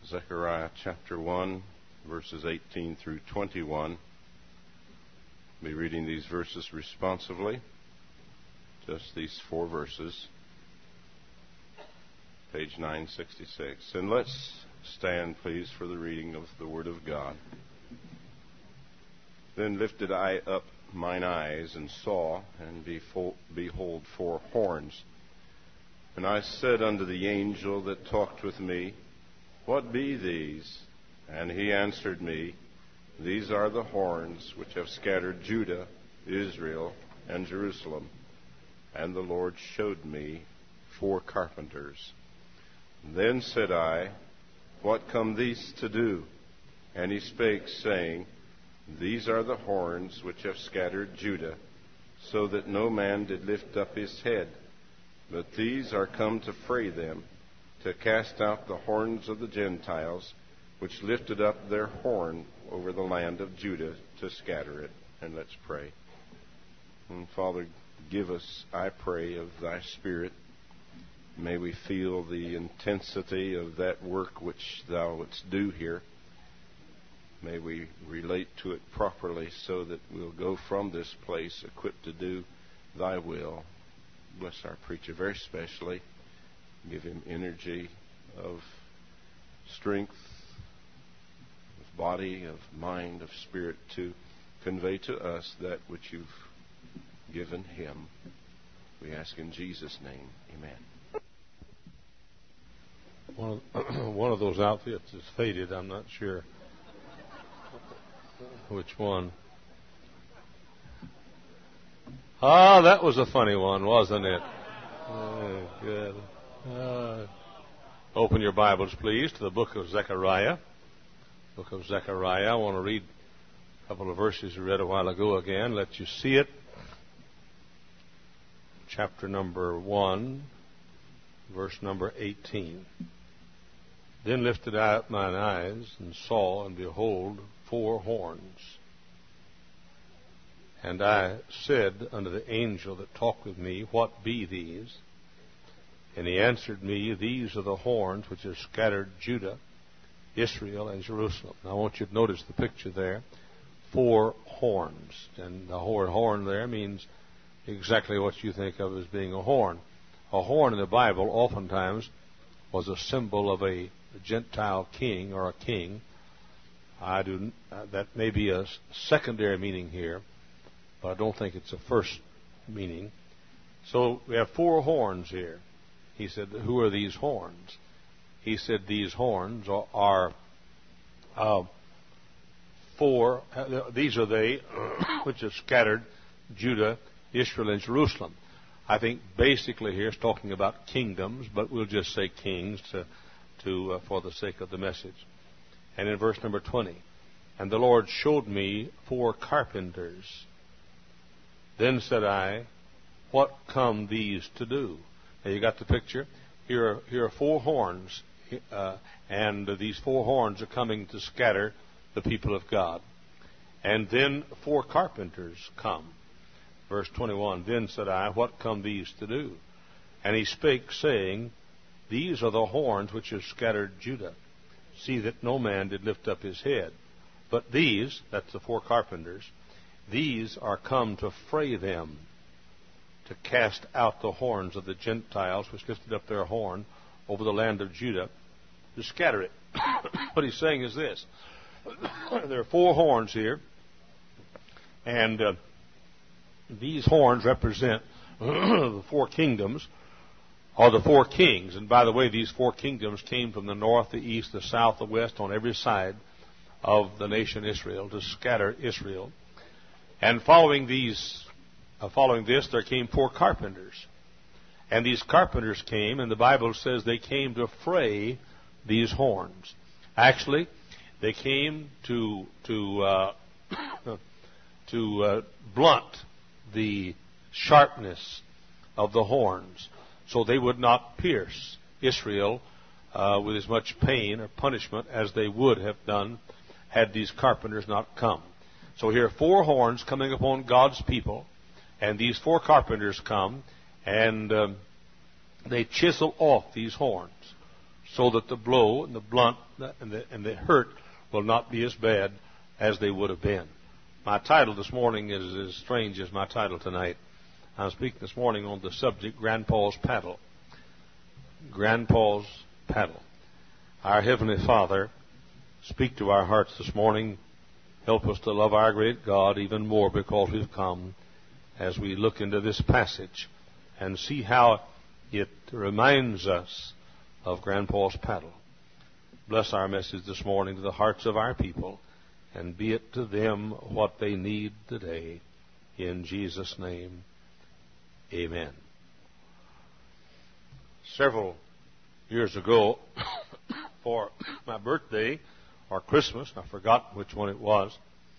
Zechariah chapter 1, verses 18 through 21. I'll be reading these verses responsively. Just these 4 verses. Page 966. And let's stand, please, for the reading of the Word of God. Then lifted I up mine eyes, and saw, and behold 4 horns. And I said unto the angel that talked with me, What be these? And he answered me, These are the horns which have scattered Judah, Israel, and Jerusalem. And the Lord showed me 4 carpenters. Then said I, What come these to do? And he spake, saying, These are the horns which have scattered Judah, so that no man did lift up his head. But these are come to fray them, to cast out the horns of the Gentiles, which lifted up their horn over the land of Judah, to scatter it. And let's pray. And Father, give us, I pray, of thy Spirit. May we feel the intensity of that work which thou wouldst do here. May we relate to it properly so that we'll go from this place equipped to do thy will. Bless our preacher very specially. Give him energy of strength, of body, of mind, of spirit to convey to us that which you've given him. We ask in Jesus' name. Amen. One of those outfits is faded. I'm not sure which one. Ah, that was a funny one, wasn't it? Oh, good. Open your Bibles, please, to the book of Zechariah. Book of Zechariah. I want to read a couple of verses we read a while ago again. Let you see it. Chapter number 1, verse number 18. Then lifted I up mine eyes, and saw, and behold, 4 horns. And I said unto the angel that talked with me, What be these? And he answered me, These are the horns which have scattered Judah, Israel, and Jerusalem. Now I want you to notice the picture there. 4 horns. And the word horn there means exactly what you think of as being a horn. A horn in the Bible oftentimes was a symbol of a Gentile king or a king. That may be a secondary meaning here, but I don't think it's a first meaning. So we have 4 horns here. He said, Who are these horns? He said, These horns are 4. These are they which have scattered Judah, Israel, and Jerusalem. I think basically here it's talking about kingdoms, but we'll just say kings for the sake of the message. And in verse number 20, And the Lord showed me 4 carpenters. Then said I, What come these to do? Now you got the picture? Here are 4 horns, and these 4 horns are coming to scatter the people of God. And then 4 carpenters come. Verse 21, Then said I, What come these to do? And he spake, saying, These are the horns which have scattered Judah. See that no man did lift up his head. But these, that's the 4 carpenters, these are come to fray them, to cast out the horns of the Gentiles, which lifted up their horn over the land of Judah, to scatter it. What he's saying is this. There are 4 horns here, and these horns represent the 4 kingdoms, or the 4 kings. And by the way, these 4 kingdoms came from the north, the east, the south, the west, on every side of the nation Israel, to scatter Israel. And following this, there came 4 carpenters. And these carpenters came, and the Bible says they came to fray these horns. Actually, they came to blunt the sharpness of the horns, so they would not pierce Israel with as much pain or punishment as they would have done had these carpenters not come. So here are 4 horns coming upon God's people, and these 4 carpenters come, and they chisel off these horns so that the blow and the blunt and the hurt will not be as bad as they would have been. My title this morning is as strange as my title tonight. I'm speaking this morning on the subject, Grandpa's Paddle. Grandpa's Paddle. Our Heavenly Father, speak to our hearts this morning. Help us to love our great God even more because we've come as we look into this passage and see how it reminds us of Grandpa's paddle. Bless our message this morning to the hearts of our people, and be it to them what they need today. In Jesus' name, amen. Several years ago, for my birthday or Christmas, I forgot which one it was,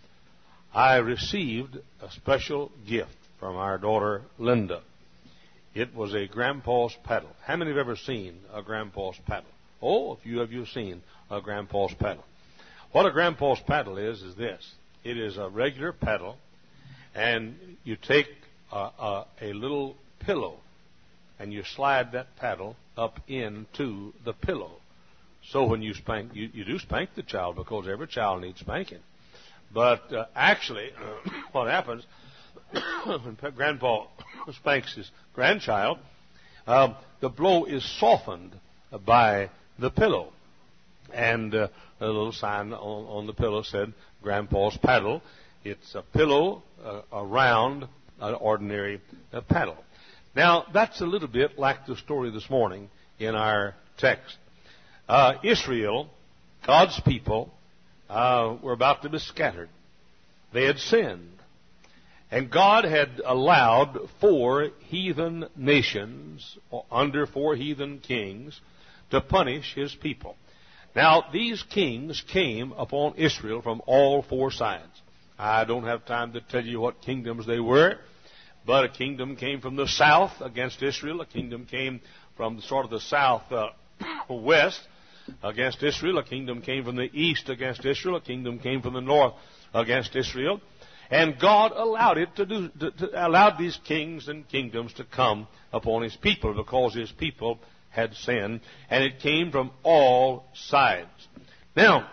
I received a special gift from our daughter Linda. It was a Grandpa's paddle. How many have ever seen a Grandpa's paddle? Oh, a few of you have seen a Grandpa's paddle. What a Grandpa's paddle is this. It is a regular paddle, and you take a little pillow, and you slide that paddle up into the pillow. So when you spank, you do spank the child because every child needs spanking. But actually, what happens when Grandpa spanks his grandchild, the blow is softened by the pillow. And a little sign on the pillow said, Grandpa's paddle. It's a pillow around an ordinary paddle. Now, that's a little bit like the story this morning in our text. Israel, God's people, were about to be scattered. They had sinned. And God had allowed 4 heathen nations, under 4 heathen kings, to punish His people. Now, these kings came upon Israel from all 4 sides. I don't have time to tell you what kingdoms they were, but a kingdom came from the south against Israel. A kingdom came from sort of the southwest against Israel. A kingdom came from the east against Israel. A kingdom came from the north against Israel. And God allowed allowed these kings and kingdoms to come upon His people because His people had sinned, and it came from all sides. Now,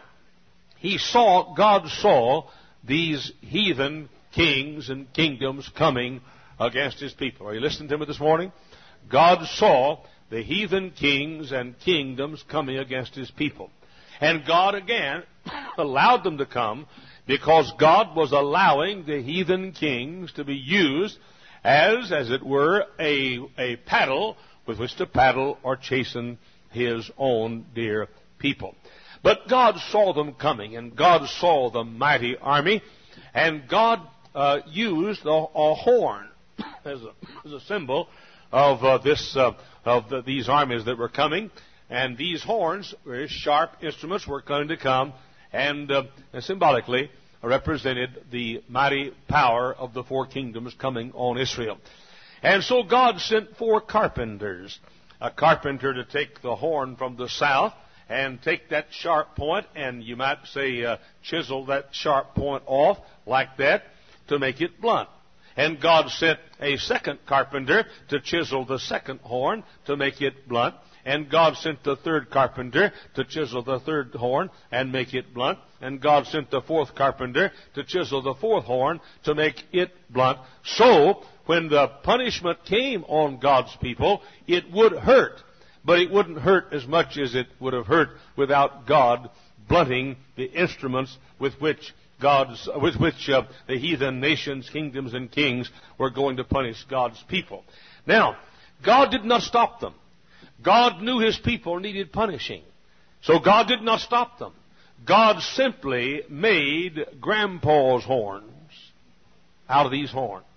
God saw these heathen kings and kingdoms coming against His people. Are you listening to me this morning? God saw the heathen kings and kingdoms coming against His people. And God again allowed them to come because God was allowing the heathen kings to be used as it were, a paddle with which to paddle or chasten His own dear people. But God saw them coming, and God saw the mighty army, and God used a horn as a symbol of these armies that were coming. And these horns, very sharp instruments, were going to come and symbolically represented the mighty power of the 4 kingdoms coming on Israel. And so God sent 4 carpenters, a carpenter to take the horn from the south and take that sharp point, and you might say chisel that sharp point off like that to make it blunt. And God sent a second carpenter to chisel the second horn to make it blunt. And God sent the 3rd carpenter to chisel the 3rd horn and make it blunt. And God sent the 4th carpenter to chisel the 4th horn to make it blunt. So, when the punishment came on God's people, it would hurt. But it wouldn't hurt as much as it would have hurt without God blunting the instruments with which the heathen nations, kingdoms, and kings were going to punish God's people. Now, God did not stop them. God knew His people needed punishing. So God did not stop them. God simply made Grandpa's horns out of these horns.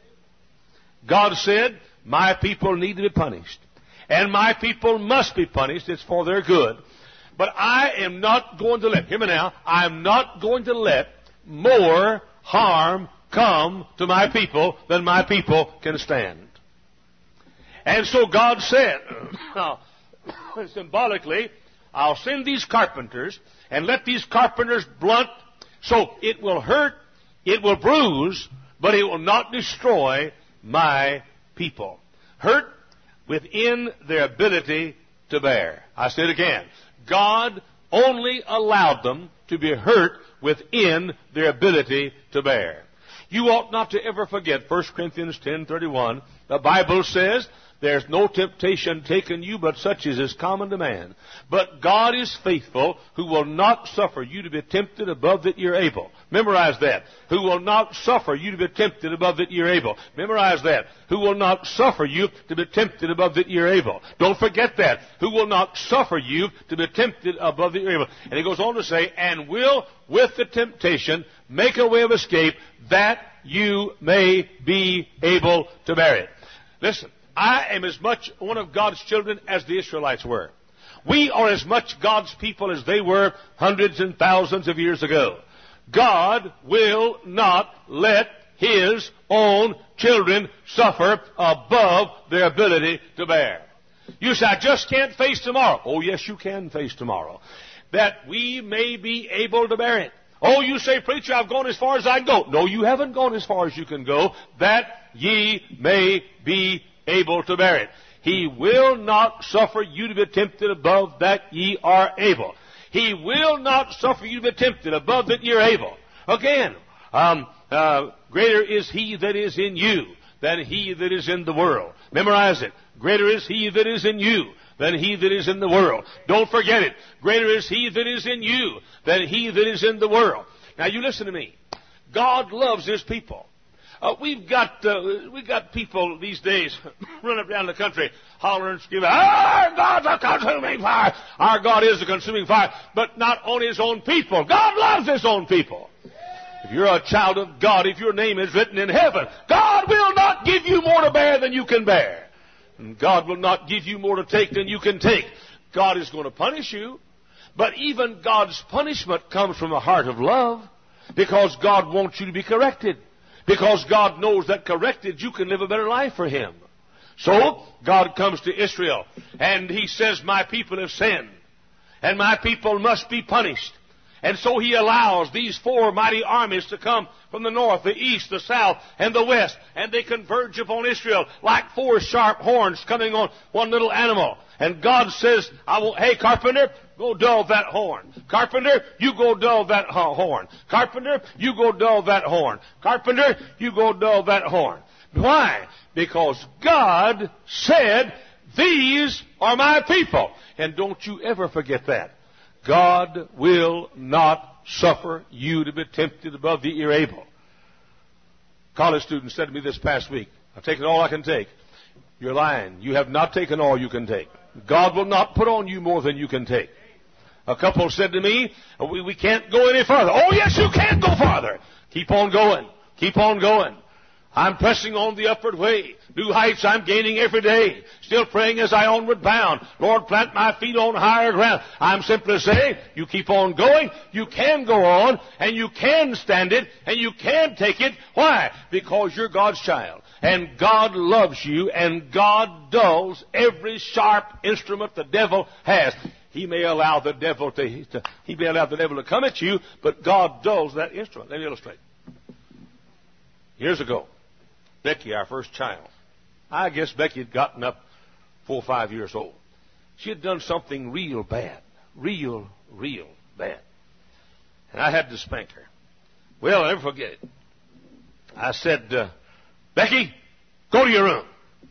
God said, my people need to be punished. And my people must be punished. It's for their good. But I am not going to hear me now, I am not going to let more harm come to my people than my people can stand. And so God said, symbolically, I'll send these carpenters and let these carpenters blunt, so it will hurt, it will bruise, but it will not destroy my people. Hurt within their ability to bear. I say it again. God only allowed them to be hurt within their ability to bear. You ought not to ever forget 1 Corinthians 10:31. The Bible says, there's no temptation taken you but such as is common to man. But God is faithful, who will not suffer you to be tempted above that you're able. Memorize that. Who will not suffer you to be tempted above that you're able. Memorize that. Who will not suffer you to be tempted above that you're able. Don't forget that. Who will not suffer you to be tempted above that you're able. And he goes on to say, and will with the temptation make a way of escape that you may be able to bear it. Listen. I am as much one of God's children as the Israelites were. We are as much God's people as they were hundreds and thousands of years ago. God will not let His own children suffer above their ability to bear. You say, I just can't face tomorrow. Oh, yes, you can face tomorrow. That we may be able to bear it. Oh, you say, preacher, I've gone as far as I can go. No, you haven't gone as far as you can go. That ye may be able to bear it. He will not suffer you to be tempted above that ye are able. He will not suffer you to be tempted above that you're able. Again, greater is He that is in you than he that is in the world. Memorize it. Greater is He that is in you than he that is in the world. Don't forget it. Greater is He that is in you than he that is in the world. Now you listen to me. God loves His people. We've got people these days running up down the country hollering and screaming, our God's a consuming fire. Our God is a consuming fire, but not on His own people. God loves His own people. If you're a child of God, if your name is written in heaven, God will not give you more to bear than you can bear. And God will not give you more to take than you can take. God is going to punish you, but even God's punishment comes from a heart of love, because God wants you to be corrected. Because God knows that corrected, you can live a better life for Him. So, God comes to Israel, and He says, my people have sinned, and my people must be punished. And so He allows these four mighty armies to come from the north, the east, the south, and the west, and they converge upon Israel like four sharp horns coming on one little animal. And God says, hey, carpenter, go dull that horn. Carpenter, you go dull that horn. Carpenter, you go dull that horn. Carpenter, you go dull that horn. Why? Because God said, these are my people. And don't you ever forget that. God will not suffer you to be tempted above that you're able. College student said to me this past week, I've taken all I can take. You're lying. You have not taken all you can take. God will not put on you more than you can take. A couple said to me, we can't go any further. Oh, yes, you can go farther. Keep on going. Keep on going. I'm pressing on the upward way. New heights I'm gaining every day. Still praying as I onward bound. Lord, plant my feet on higher ground. I'm simply saying, you keep on going, you can go on, and you can stand it, and you can take it. Why? Because you're God's child. And God loves you, and God dulls every sharp instrument the devil has. He may allow the devil to come at you, but God dulls that instrument. Let me illustrate. Years ago, Becky, our first child, I guess Becky had gotten up 4 or 5 years old. She had done something real bad. Real bad. And I had to spank her. Well, I'll never forget it. I said, Becky, go to your room.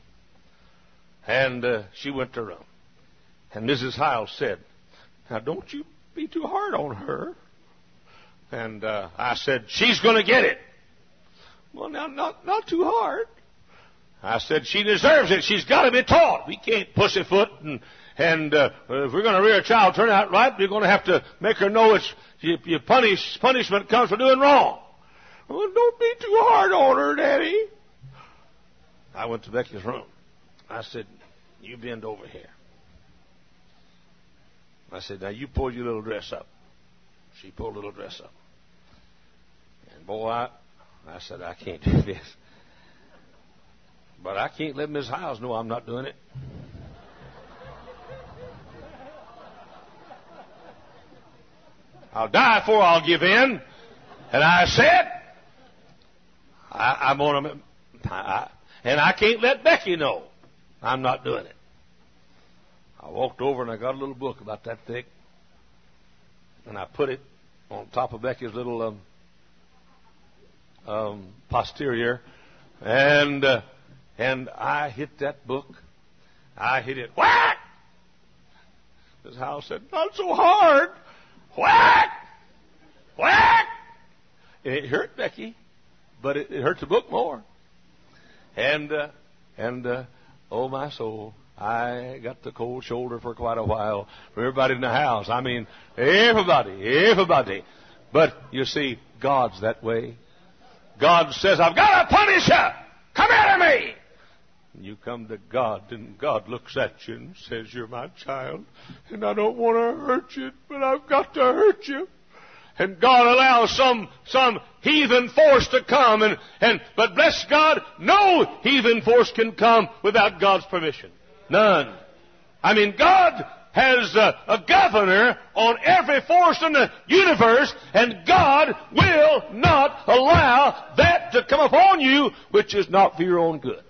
And she went to her room. And Mrs. Hiles said, now don't you be too hard on her. And I said, she's going to get it. Well, now, not too hard. I said, she deserves it. She's got to be taught. We can't pussyfoot and if we're going to rear a child turn out right, we're going to have to make her know punishment comes for doing wrong. Well, don't be too hard on her, Daddy. I went to Becky's room. I said, you bend over here. I said, now you pull your little dress up. She pulled a little dress up. And boy, I said, I can't do this. But I can't let Miss Hiles know I'm not doing it. I'll die before I'll give in. And I said, I'm going to, and I can't let Becky know I'm not doing it. I walked over and I got a little book about that thick, and I put it on top of Becky's little posterior, and I hit that book. I hit it whack. This house said, "Not so hard." Whack, whack. And it hurt Becky, but it hurt the book more. And oh my soul, I got the cold shoulder for quite a while from everybody in the house. I mean, everybody. But you see, God's that way. God says, "I've got to punish you. Come here to me." And you come to God, and God looks at you and says, "You're my child, and I don't want to hurt you, but I've got to hurt you." And God allows some heathen force to come, but bless God, no heathen force can come without God's permission. None. I mean, God has a governor on every force in the universe, and God will not allow that to come upon you which is not for your own good.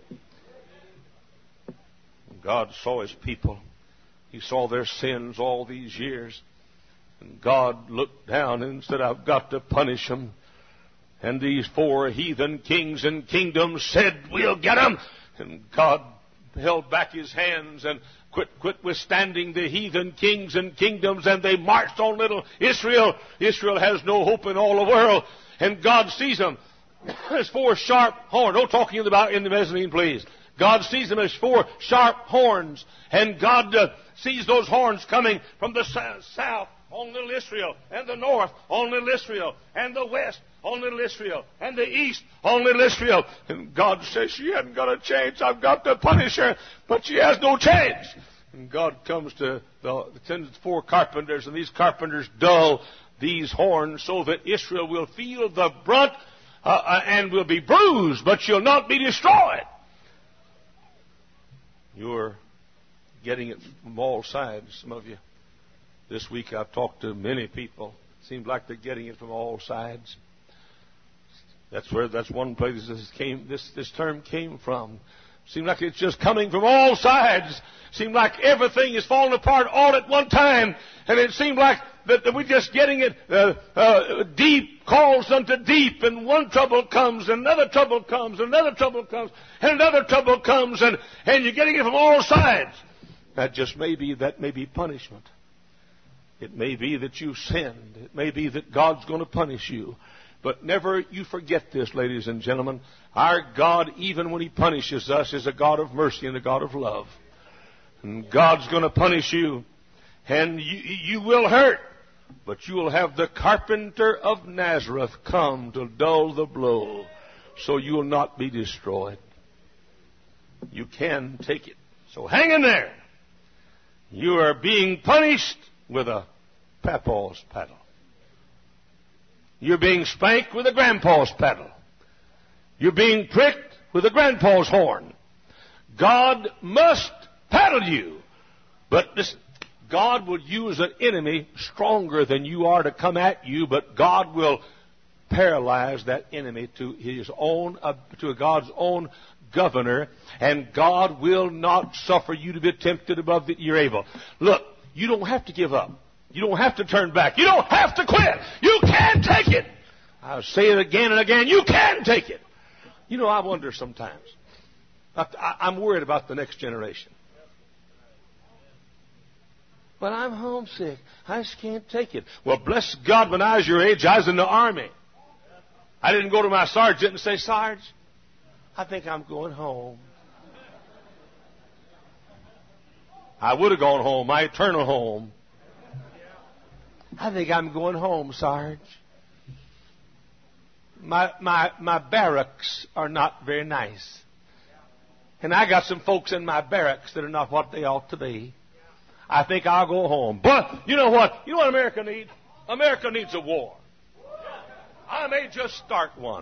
God saw His people. He saw their sins all these years. And God looked down and said, "I've got to punish them." And these 4 heathen kings and kingdoms said, "We'll get them." And God held back His hands and quit withstanding the heathen kings and kingdoms, and they marched on little Israel. Israel has no hope in all the world. And God sees them as 4 sharp horns. No talking about in the mezzanine, please. God sees them as 4 sharp horns. And God sees those horns coming from the south on little Israel, and the north on little Israel, and the west on little Israel, and the east on little Israel. And God says, "She hasn't got a chance. I've got to punish her." But she has no chance. And God comes to the 4 carpenters, and these carpenters dull these horns so that Israel will feel the brunt and will be bruised, but she'll not be destroyed. You're getting it from all sides, some of you. This week I've talked to many people. It seems like they're getting it from all sides. That's one place this term came from. Seems like it's just coming from all sides. Seems like everything is falling apart all at one time. And it seemed like that we're just getting it deep calls unto deep, and one trouble comes, and another trouble comes, and another trouble comes, and another trouble comes, and you're getting it from all sides. That may be punishment. It may be that you sinned. It may be that God's going to punish you. But never you forget this, ladies and gentlemen. Our God, even when He punishes us, is a God of mercy and a God of love. And God's going to punish you. And you will hurt. But you will have the carpenter of Nazareth come to dull the blow, so you will not be destroyed. You can take it. So hang in there. You are being punished with a papaw's paddle. You're being spanked with a grandpa's paddle. You're being pricked with a grandpa's horn. God must paddle you. But listen, God will use an enemy stronger than you are to come at you, but God will paralyze that enemy to God's own governor, and God will not suffer you to be tempted above that you're able. Look, you don't have to give up. You don't have to turn back. You don't have to quit. You can take it. I'll say it again and again. You can take it. You know, I wonder sometimes. I'm worried about the next generation. But I'm homesick. I just can't take it. Well, bless God, when I was your age, I was in the Army. I didn't go to my sergeant and say, "Sarge, I think I'm going home." I would have gone home, my eternal home. "I think I'm going home, Sarge. My barracks are not very nice. And I got some folks in my barracks that are not what they ought to be. I think I'll go home." But you know what? You know what America needs? America needs a war. I may just start one.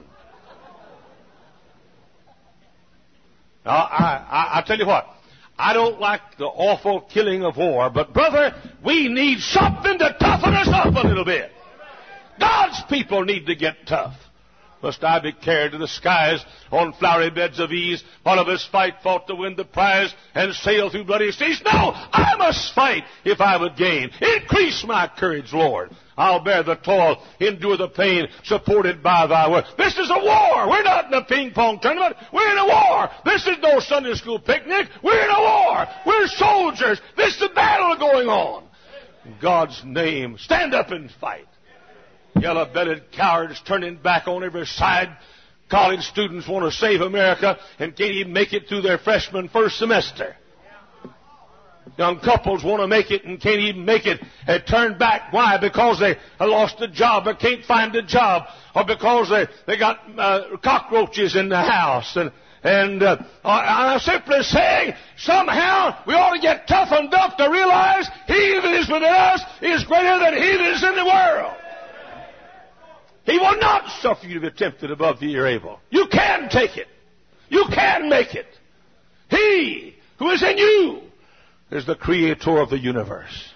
Now, I tell you what. I don't like the awful killing of war, but brother, we need something to toughen us up a little bit. God's people need to get tough. Must I be carried to the skies on flowery beds of ease, while of his fight fought to win the prize, and sail through bloody seas? No, I must fight if I would gain. Increase my courage, Lord. I'll bear the toil, endure the pain, supported by thy word. This is a war. We're not in a ping-pong tournament. We're in a war. This is no Sunday school picnic. We're in a war. We're soldiers. This is a battle going on. In God's name, stand up and fight. Yellow-bellied cowards turning back on every side. College students want to save America and can't even make it through their freshman first semester. Young couples want to make it and can't even make it and turn back. Why? Because they lost a job or can't find a job, or because they got cockroaches in the house. And I'm simply saying, somehow we ought to get toughened up to realize he that is within us is greater than he that is in the world. He will not suffer you to be tempted above that you're able. You can take it. You can make it. He who is in you is the creator of the universe.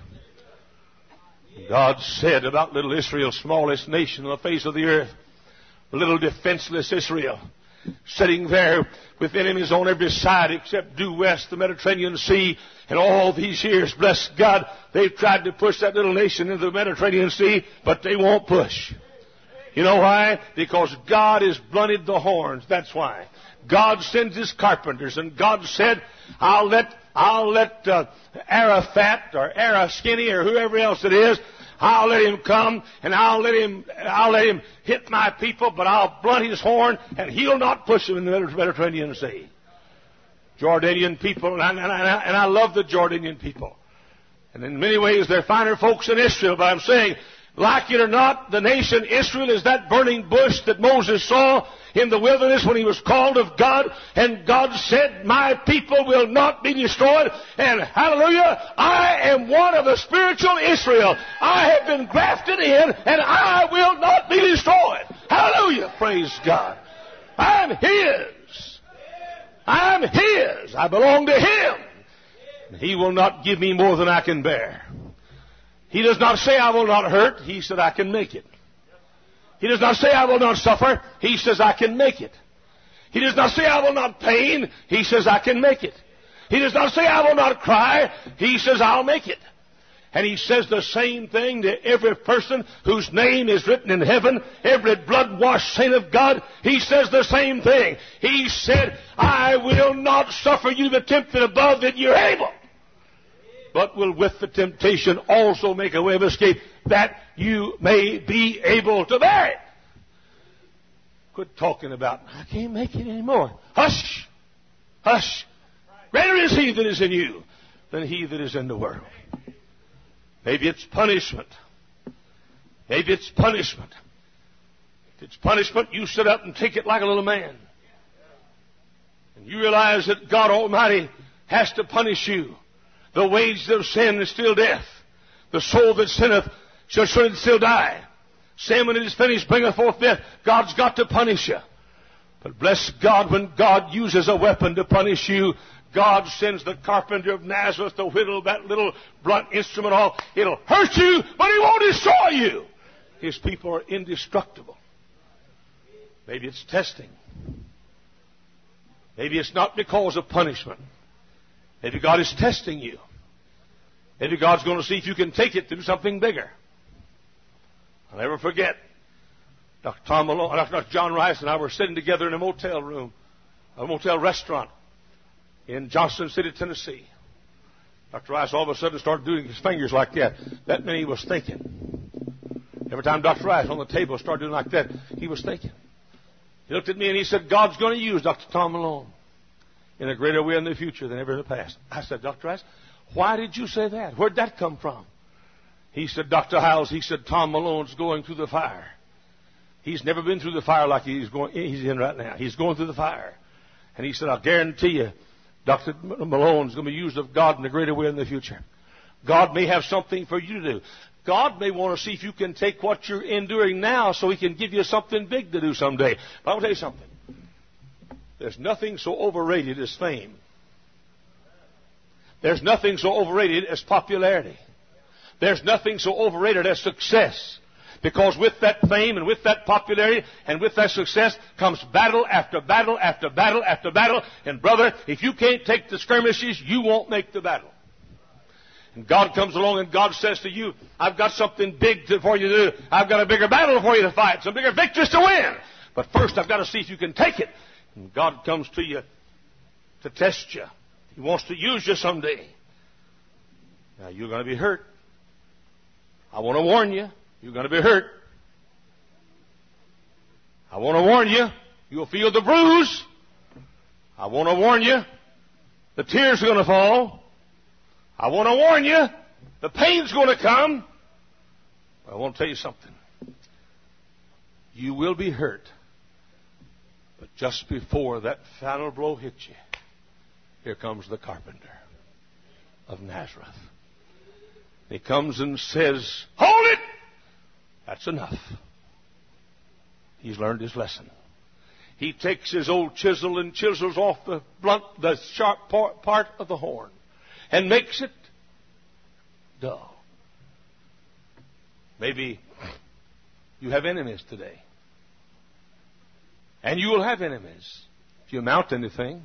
God said about little Israel, smallest nation on the face of the earth, little defenseless Israel, sitting there with enemies on every side except due west, the Mediterranean Sea. And all these years, bless God, they've tried to push that little nation into the Mediterranean Sea, but they won't push. You know why? Because God has blunted the horns. That's why. God sends his carpenters, and God said, I'll let Arafat or Araskinny or whoever else it is, I'll let him come and I'll let him hit my people, but I'll blunt his horn and he'll not push them in the Mediterranean Sea. Jordanian people, and I love the Jordanian people. And in many ways they're finer folks than Israel, but I'm saying, like it or not, the nation Israel is that burning bush that Moses saw in the wilderness when he was called of God, and God said, my people will not be destroyed. And hallelujah, I am one of the spiritual Israel. I have been grafted in, and I will not be destroyed. Hallelujah, praise God. I'm his. I'm his. I belong to him. He will not give me more than I can bear. He does not say, I will not hurt. He said, I can make it. He does not say, I will not suffer. He says, I can make it. He does not say, I will not pain. He says, I can make it. He does not say, I will not cry. He says, I'll make it. And he says the same thing to every person whose name is written in heaven, every blood-washed saint of God. He says the same thing. He said, I will not suffer you to be tempted above that you're able, but will with the temptation also make a way of escape, that you may be able to bear it. Quit talking about, I can't make it anymore. Hush! Hush! Greater is he that is in you than he that is in the world. Maybe it's punishment. Maybe it's punishment. If it's punishment, you sit up and take it like a little man. And you realize that God Almighty has to punish you. The wages of sin is still death. The soul that sinneth shall surely still die. Sin, when it is finished, bringeth forth death. God's got to punish you. But bless God, when God uses a weapon to punish you, God sends the carpenter of Nazareth to whittle that little blunt instrument off. It'll hurt you, but it won't destroy you. His people are indestructible. Maybe it's testing. Maybe it's not because of punishment. Maybe God is testing you. Maybe God's going to see if you can take it to do something bigger. I'll never forget, Dr. Tom Malone, Dr. John Rice and I were sitting together in a motel room, a motel restaurant in Johnson City, Tennessee. Dr. Rice all of a sudden started doing his fingers like that. That meant he was thinking. Every time Dr. Rice on the table started doing like that, he was thinking. He looked at me and he said, God's going to use Dr. Tom Malone in a greater way in the future than ever in the past. I said, Dr. Rice, why did you say that? Where'd that come from? He said, Dr. Hiles, he said, Tom Malone's going through the fire. He's never been through the fire like he's in right now. He's going through the fire. And he said, I'll guarantee you, Dr. Malone's going to be used of God in a greater way in the future. God may have something for you to do. God may want to see if you can take what you're enduring now so he can give you something big to do someday. But I'll tell you something. There's nothing so overrated as fame. There's nothing so overrated as popularity. There's nothing so overrated as success. Because with that fame and with that popularity and with that success comes battle after battle after battle after battle. And brother, if you can't take the skirmishes, you won't make the battle. And God comes along and God says to you, I've got something big for you to do. I've got a bigger battle for you to fight, some bigger victories to win. But first I've got to see if you can take it. And God comes to you to test you. He wants to use you someday. Now you're going to be hurt. I want to warn you, you're going to be hurt. I want to warn you, you'll feel the bruise. I want to warn you, the tears are going to fall. I want to warn you, the pain's going to come. But I want to tell you something. You will be hurt. But just before that final blow hits you, here comes the carpenter of Nazareth. He comes and says, hold it! That's enough. He's learned his lesson. He takes his old chisel and chisels off the sharp part of the horn and makes it dull. Maybe you have enemies today. And you will have enemies if you amount to anything.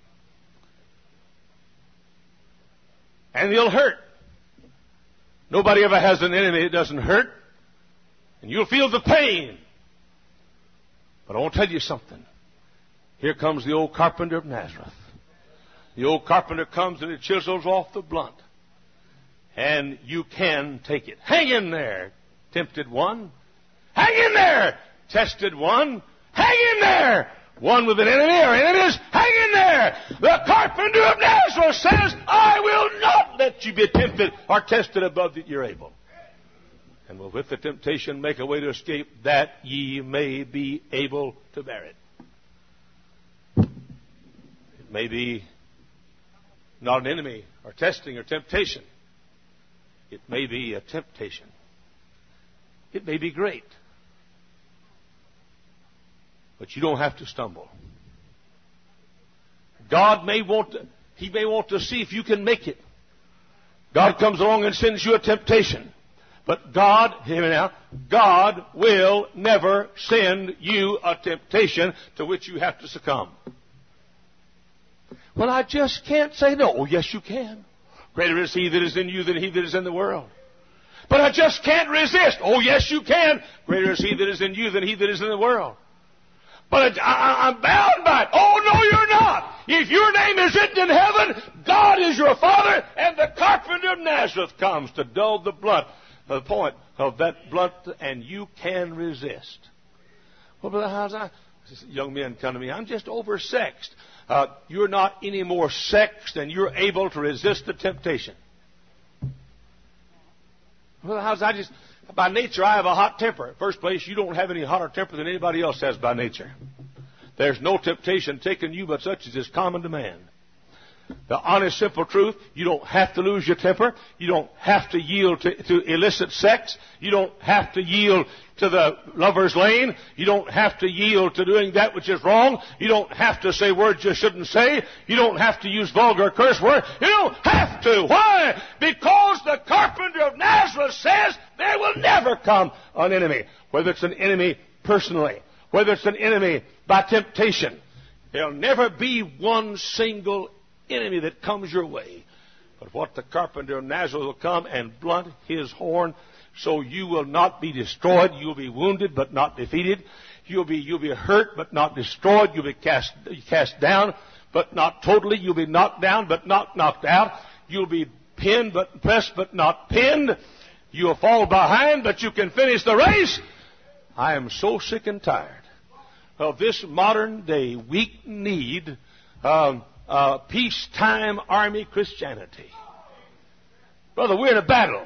And they'll hurt. Nobody ever has an enemy that doesn't hurt. And you'll feel the pain. But I want to tell you something. Here comes the old carpenter of Nazareth. The old carpenter comes and he chisels off the blunt. And you can take it. Hang in there, tempted one. Hang in there, tested one. Hang in there. One with an enemy or enemies, hang in there. The carpenter of Nazareth says, I will not let you be tempted or tested above that you're able. And will with the temptation make a way to escape, that ye may be able to bear it. It may be not an enemy or testing or temptation. It may be a temptation. It may be great. But you don't have to stumble. God may want to see if you can make it. God comes along and sends you a temptation. But God, hear me now, God will never send you a temptation to which you have to succumb. Well, I just can't say no. Oh, yes, you can. Greater is He that is in you than he that is in the world. But I just can't resist. Oh, yes, you can. Greater is He that is in you than he that is in the world. But I'm bound by it. Oh, no, you're not. If your name is written in heaven, God is your Father, and the carpenter of Nazareth comes to dull the point of that blunt, and you can resist. Well, Brother Howes, young men come to me, I'm just oversexed. You're not any more sexed than you're able to resist the temptation. Brother Howes, by nature, I have a hot temper. First place, you don't have any hotter temper than anybody else has by nature. There's no temptation taken you but such as is common to man. The honest, simple truth, you don't have to lose your temper. You don't have to yield to illicit sex. You don't have to yield to the lover's lane. You don't have to yield to doing that which is wrong. You don't have to say words you shouldn't say. You don't have to use vulgar curse words. You don't have to. Why? Because the carpenter of Nazareth says there will never come an enemy. Whether it's an enemy personally, whether it's an enemy by temptation, there'll never be one single enemy that comes your way. But what the carpenter of Nazareth will come and blunt his horn, so you will not be destroyed. You'll be wounded but not defeated. You'll be hurt but not destroyed. You'll be cast down but not totally. You'll be knocked down but not knocked out. You'll be pinned but pressed but not pinned. You'll fall behind but you can finish the race. I am so sick and tired of this modern day weak-kneed peacetime army Christianity. Brother, we're in a battle.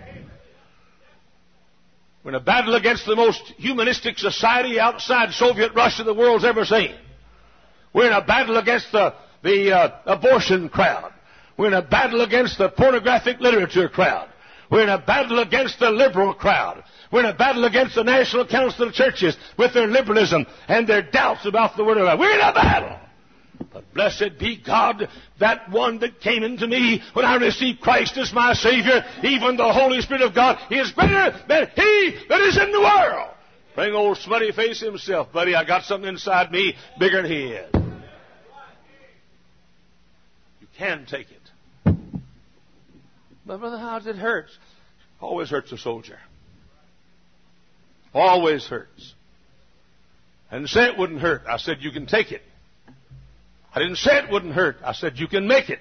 We're in a battle against the most humanistic society outside Soviet Russia the world's ever seen. We're in a battle against the abortion crowd. We're in a battle against the pornographic literature crowd. We're in a battle against the liberal crowd. We're in a battle against the National Council of Churches with their liberalism and their doubts about the Word of God. We're in a battle. But blessed be God, that one that came into me when I received Christ as my Savior, even the Holy Spirit of God, is greater than he that is in the world. Bring old smutty face himself, buddy. I got something inside me bigger than he is. You can take it. But Brother Howes, it hurts. Always hurts a soldier. Always hurts. I didn't say it wouldn't hurt. I said you can take it. I didn't say it wouldn't hurt. I said you can make it.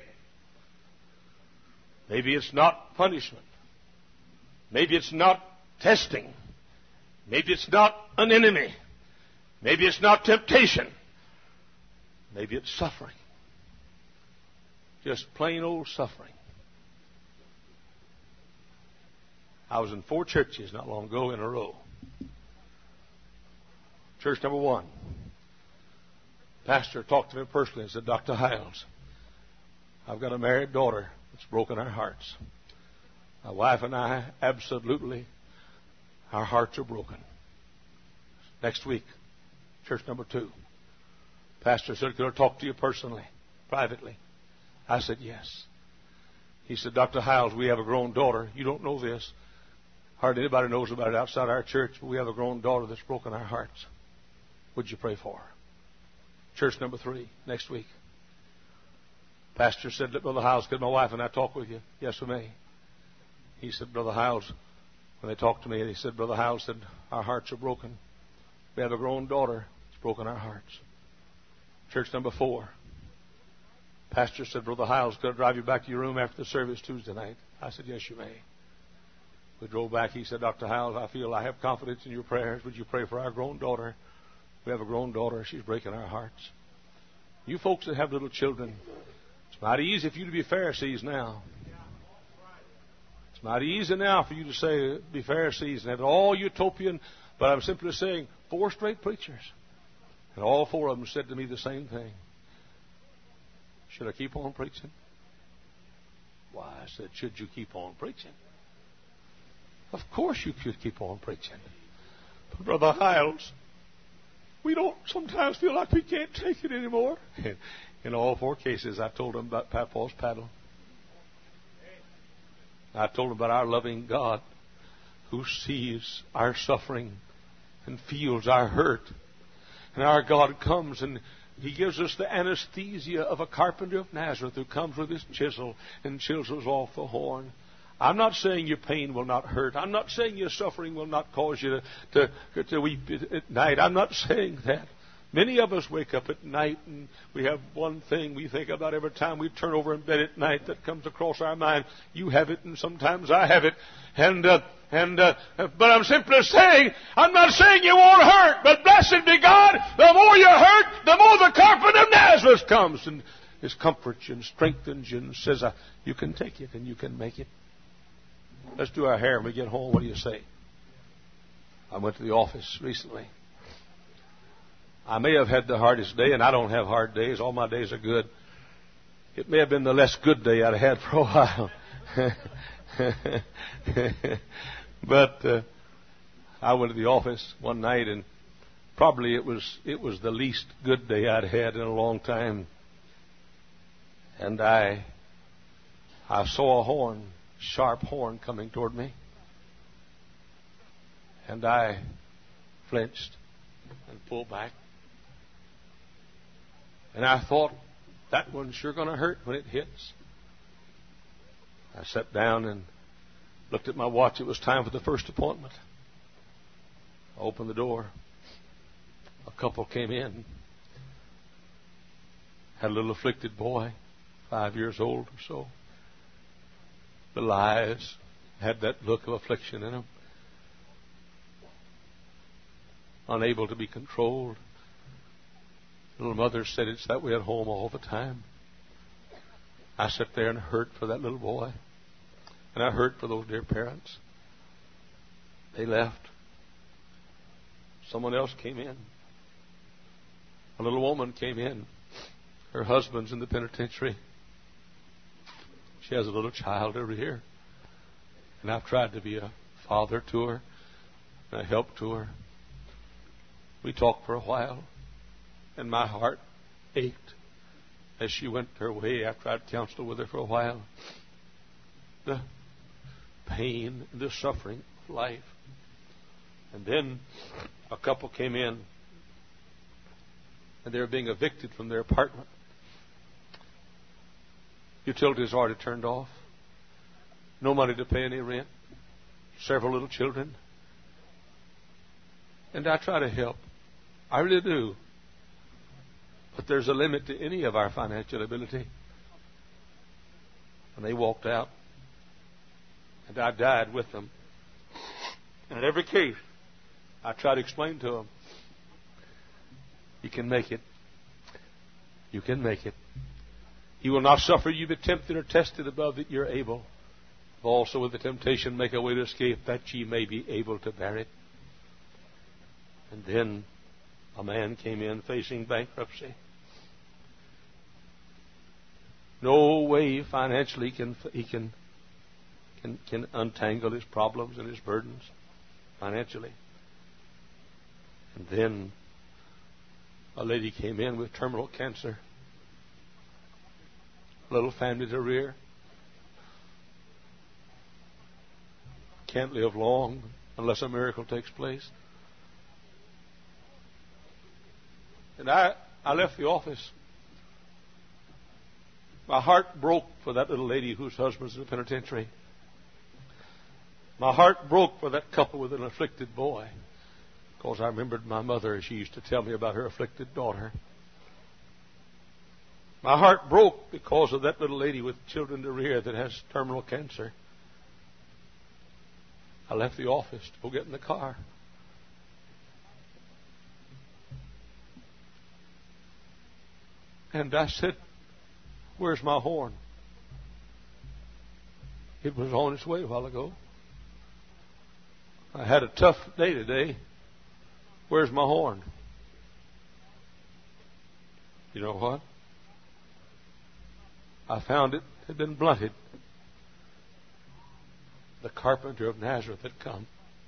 Maybe it's not punishment. Maybe it's not testing. Maybe it's not an enemy. Maybe it's not temptation. Maybe it's suffering. Just plain old suffering. I was in 4 churches not long ago in a row. Church number 1. Pastor talked to me personally and said, Dr. Hiles, I've got a married daughter that's broken our hearts. My wife and I, absolutely, our hearts are broken. Next week, church number 2. Pastor said, could I talk to you personally, privately? I said, yes. He said, Dr. Hiles, we have a grown daughter. You don't know this. Hardly anybody knows about it outside our church, but we have a grown daughter that's broken our hearts. Would you pray for her? Church number 3, next week. Pastor said, Brother Hiles, could my wife and I talk with you? Yes, we may. He said, Brother Hiles, when they talked to me, he said, Brother Hiles said, our hearts are broken. We have a grown daughter that's broken our hearts. Church number 4. Pastor said, Brother Hiles, could I drive you back to your room after the service Tuesday night? I said, yes, you may. We drove back. He said, Dr. Hiles, I feel I have confidence in your prayers. Would you pray for our grown daughter? We have a grown daughter. She's breaking our hearts. You folks that have little children, it's mighty easy for you to be Pharisees now. It's mighty easy now for you to say, be Pharisees and have it all utopian. But I'm simply saying, 4 straight preachers. And all 4 of them said to me the same thing. Should I keep on preaching? Why, I said, should you keep on preaching? Of course you should keep on preaching. But Brother Hiles, we don't sometimes feel like we can't take it anymore. In all 4 cases, I told them about Papa's paddle. I told them about our loving God who sees our suffering and feels our hurt. And our God comes and He gives us the anesthesia of a carpenter of Nazareth who comes with his chisel and chisels off the horn. I'm not saying your pain will not hurt. I'm not saying your suffering will not cause you to weep at night. I'm not saying that. Many of us wake up at night and we have one thing we think about every time we turn over in bed at night that comes across our mind. You have it and sometimes I have it. But I'm simply saying, I'm not saying you won't hurt, but blessed be God, the more you hurt, the more the carpenter of Nazareth comes and comforts you and strengthens you and says, you can take it and you can make it. Let's do our hair when we get home. What do you say? I went to the office recently. I may have had the hardest day, and I don't have hard days. All my days are good. It may have been the less good day I'd had for a while. But I went to the office one night, and probably it was the least good day I'd had in a long time. And I saw a horn, sharp horn coming toward me. And I flinched and pulled back. And I thought, that one's sure going to hurt when it hits. I sat down and looked at my watch. It was time for the first appointment. I opened the door. A couple came in. Had a little afflicted boy, 5 years old or so. Little eyes had that look of affliction in them. Unable to be controlled. Little mother said it's that way at home all the time. I sat there and hurt for that little boy. And I hurt for those dear parents. They left. Someone else came in. A little woman came in. Her husband's in the penitentiary. She has a little child over here. And I've tried to be a father to her and a help to her. We talked for a while. And my heart ached as she went her way after I'd counseled with her for a while, the pain and the suffering of life. And then a couple came in, and they were being evicted from their apartment. Utilities already turned off. No money to pay any rent. Several little children. And I try to help. I really do. But there's a limit to any of our financial ability. And they walked out. And I died with them. And in every case, I try to explain to them, you can make it. You can make it. He will not suffer you to be tempted or tested above that you're able. But also with the temptation make a way to escape, that ye may be able to bear it. And then a man came in facing bankruptcy. No way financially he can untangle his problems and his burdens financially. And then a lady came in with terminal cancer. A little family to rear. Can't live long unless a miracle takes place. And I left the office. My heart broke for that little lady whose husband's in the penitentiary. My heart broke for that couple with an afflicted boy, because I remembered my mother as she used to tell me about her afflicted daughter. My heart broke because of that little lady with children to rear that has terminal cancer. I left the office to go get in the car. And I said, where's my horn? It was on its way a while ago. I had a tough day today. Where's my horn? You know what? I found it had been blunted. The carpenter of Nazareth had come.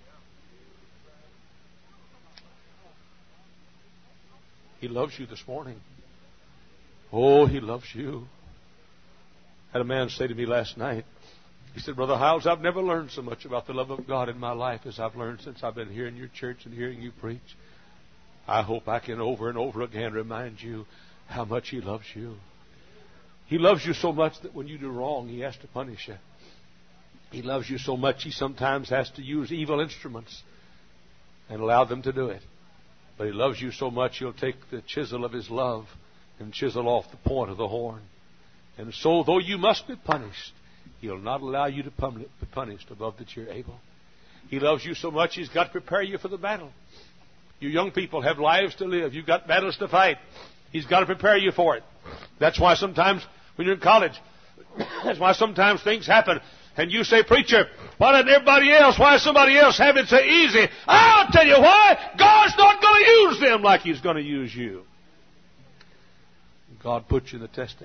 He loves you this morning. Oh, He loves you. I had a man say to me last night, he said, Brother Hiles, I've never learned so much about the love of God in my life as I've learned since I've been here in your church and hearing you preach. I hope I can over and over again remind you how much He loves you. He loves you so much that when you do wrong, He has to punish you. He loves you so much He sometimes has to use evil instruments and allow them to do it. But He loves you so much He'll take the chisel of His love and chisel off the point of the horn. And so, though you must be punished, He'll not allow you to be punished above that you're able. He loves you so much He's got to prepare you for the battle. You young people have lives to live. You've got battles to fight. He's got to prepare you for it. That's why sometimes when you're in college, that's why sometimes things happen. And you say, Preacher, why didn't everybody else? Why does somebody else have it so easy? I'll tell you why. God's not going to use them like He's going to use you. God puts you in the testing.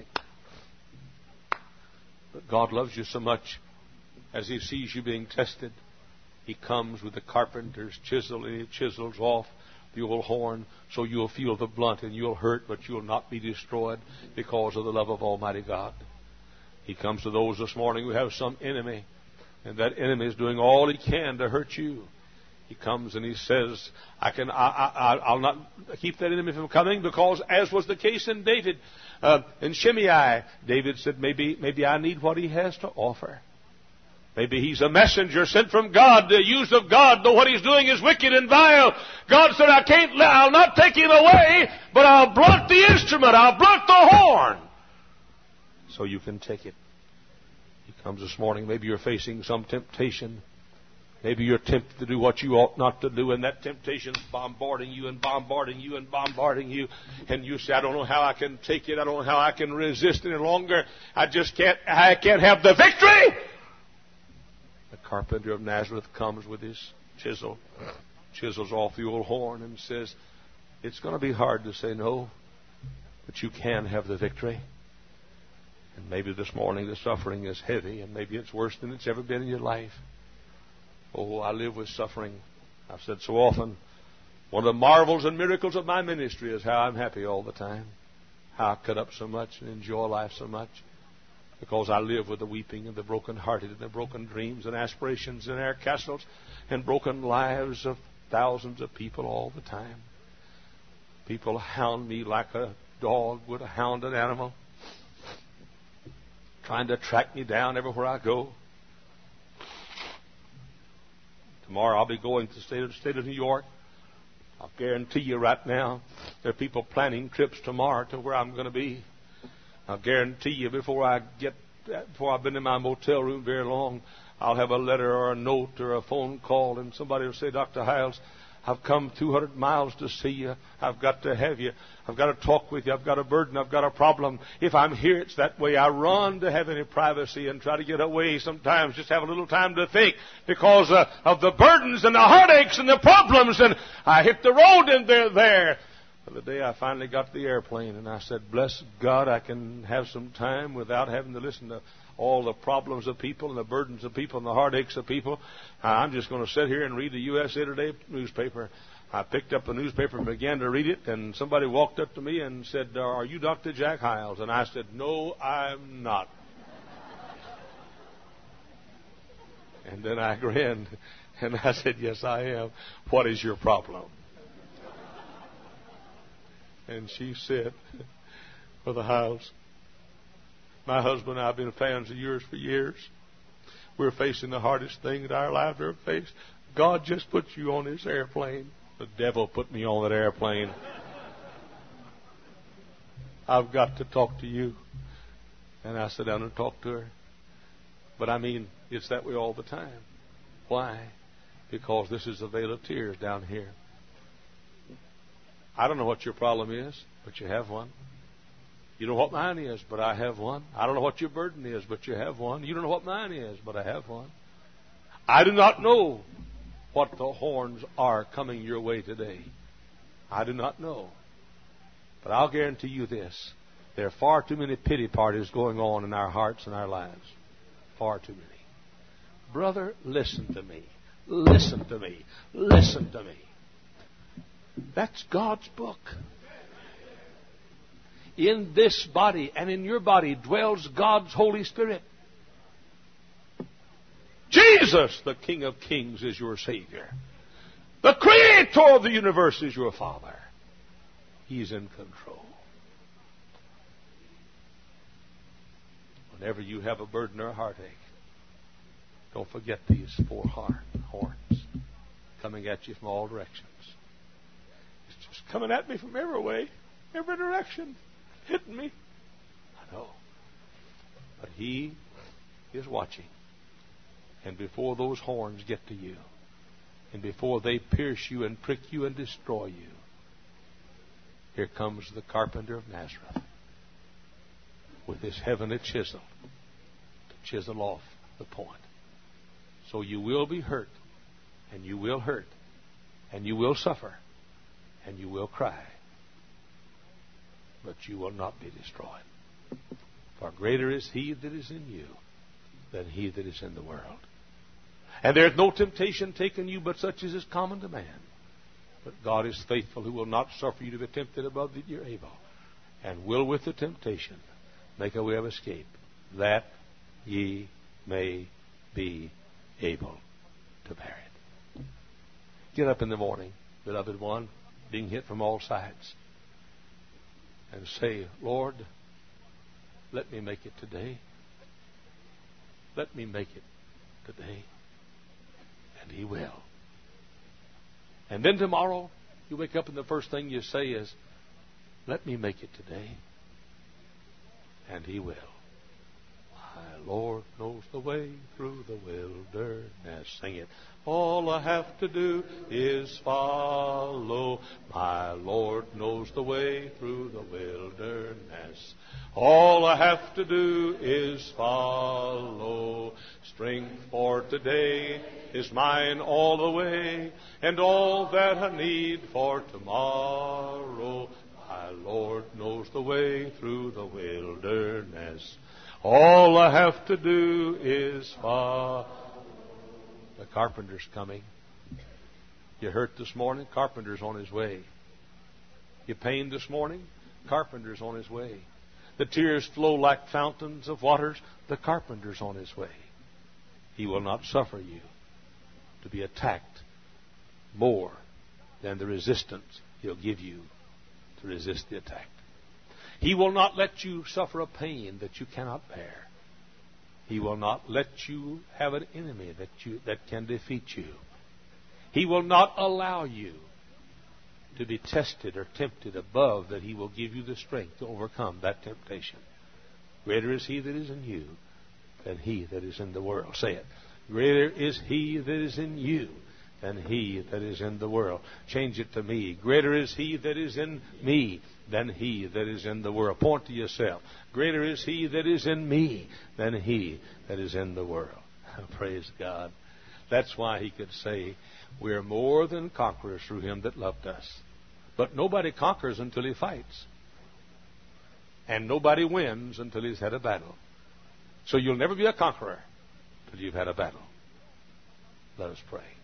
But God loves you so much, as He sees you being tested, He comes with the carpenter's chisel and He chisels off the old horn so you'll feel the blunt and you'll hurt, but you'll not be destroyed because of the love of Almighty God. He comes to those this morning who have some enemy, and that enemy is doing all he can to hurt you. He comes and he says, I'll not keep that enemy from coming, because as was the case in David, in Shimei, David said, maybe I need what he has to offer. Maybe he's a messenger sent from God, the use of God, though what he's doing is wicked and vile. God said, I'll not take him away, but I'll blunt the instrument, I'll blunt the horn, so you can take it. He comes this morning, maybe you're facing some temptation. Maybe you're tempted to do what you ought not to do, and that temptation's bombarding you and bombarding you and bombarding you. And you say, I don't know how I can take it. I don't know how I can resist any longer. I can't have the victory. The carpenter of Nazareth comes with his chisel, chisels off the old horn and says, it's going to be hard to say no, but you can have the victory. And maybe this morning the suffering is heavy, and maybe it's worse than it's ever been in your life. Oh, I live with suffering. I've said so often, one of the marvels and miracles of my ministry is how I'm happy all the time. how I cut up so much and enjoy life so much. Because I live with the weeping and the broken-hearted and the broken dreams and aspirations and air castles and broken lives of thousands of people all the time. People hound me like a dog would hound an animal, trying to track me down everywhere I go. Tomorrow I'll be going to the state of New York. I'll guarantee you right now, there are people planning trips tomorrow to where I'm going to be. I'll guarantee you before I've been in my motel room very long, I'll have a letter or a note or a phone call, and somebody will say, Dr. Hiles, I've come 200 miles to see you. I've got to have you. I've got to talk with you. I've got a burden. I've got a problem. If I'm here, it's that way. I run to have any privacy and try to get away sometimes, just have a little time to think because of the burdens and the heartaches and the problems. And I hit the road and they're there. The day I finally got the airplane, and I said, bless God, I can have some time without having to listen to all the problems of people and the burdens of people and the heartaches of people. I'm just going to sit here and read the USA Today newspaper. I picked up the newspaper and began to read it, and somebody walked up to me and said, are you Dr. Jack Hiles? And I said, no, I'm not. And then I grinned, and I said, yes, I am. What is your problem? And she said, Brother Hiles, my husband and I have been fans of yours for years. We're facing the hardest thing that our lives ever faced. God just put you on this airplane. The devil put me on that airplane. I've got to talk to you. And I sat down and talked to her. But I mean, it's that way all the time. Why? Because this is the vale of tears down here. I don't know what your problem is, but you have one. You don't know what mine is, but I have one. I don't know what your burden is, but you have one. You don't know what mine is, but I have one. I do not know what the horns are coming your way today. I do not know. But I'll guarantee you this. There are far too many pity parties going on in our hearts and our lives. Far too many. Brother, listen to me. Listen to me. Listen to me. That's God's book. In this body and in your body dwells God's Holy Spirit. Jesus, the King of Kings, is your Savior. The Creator of the universe is your Father. He's in control. Whenever you have a burden or a heartache, don't forget these four horns coming at you from all directions. It's just coming at me from every way, every direction, hitting me. I know. But He is watching. And before those horns get to you, and before they pierce you and prick you and destroy you, here comes the carpenter of Nazareth with his heavenly chisel to chisel off the point. So you will be hurt, and you will hurt, and you will suffer, and you will cry, but you will not be destroyed. For greater is He that is in you than he that is in the world. And there is no temptation taken you but such as is common to man. But God is faithful, who will not suffer you to be tempted above that you're able, and will with the temptation make a way of escape, that ye may be able to bear it. Get up in the morning, beloved one, being hit from all sides, and say, Lord, let me make it today. Let me make it today. And He will. And then tomorrow, you wake up and the first thing you say is, let me make it today. And He will. My Lord knows the way through the wilderness. Sing it. All I have to do is follow. My Lord knows the way through the wilderness. All I have to do is follow. Strength for today is mine all the way, and all that I need for tomorrow. My Lord knows the way through the wilderness. All I have to do is follow. The carpenter's coming. You hurt this morning? Carpenter's on his way. You pained this morning? carpenter's on his way. The tears flow like fountains of waters. The carpenter's on his way. He will not suffer you to be attacked more than the resistance He'll give you to resist the attack. He will not let you suffer a pain that you cannot bear. He will not let you have an enemy that can defeat you. He will not allow you to be tested or tempted above that He will give you the strength to overcome that temptation. Greater is He that is in you than he that is in the world. Say it. Greater is He that is in you than he that is in the world. Change it to me. Greater is He that is in me than he that is in the world. Point to yourself. Greater is He that is in me than he that is in the world. Praise God. That's why He could say, we're more than conquerors through Him that loved us. But nobody conquers until he fights. And nobody wins until he's had a battle. So you'll never be a conqueror until you've had a battle. Let us pray.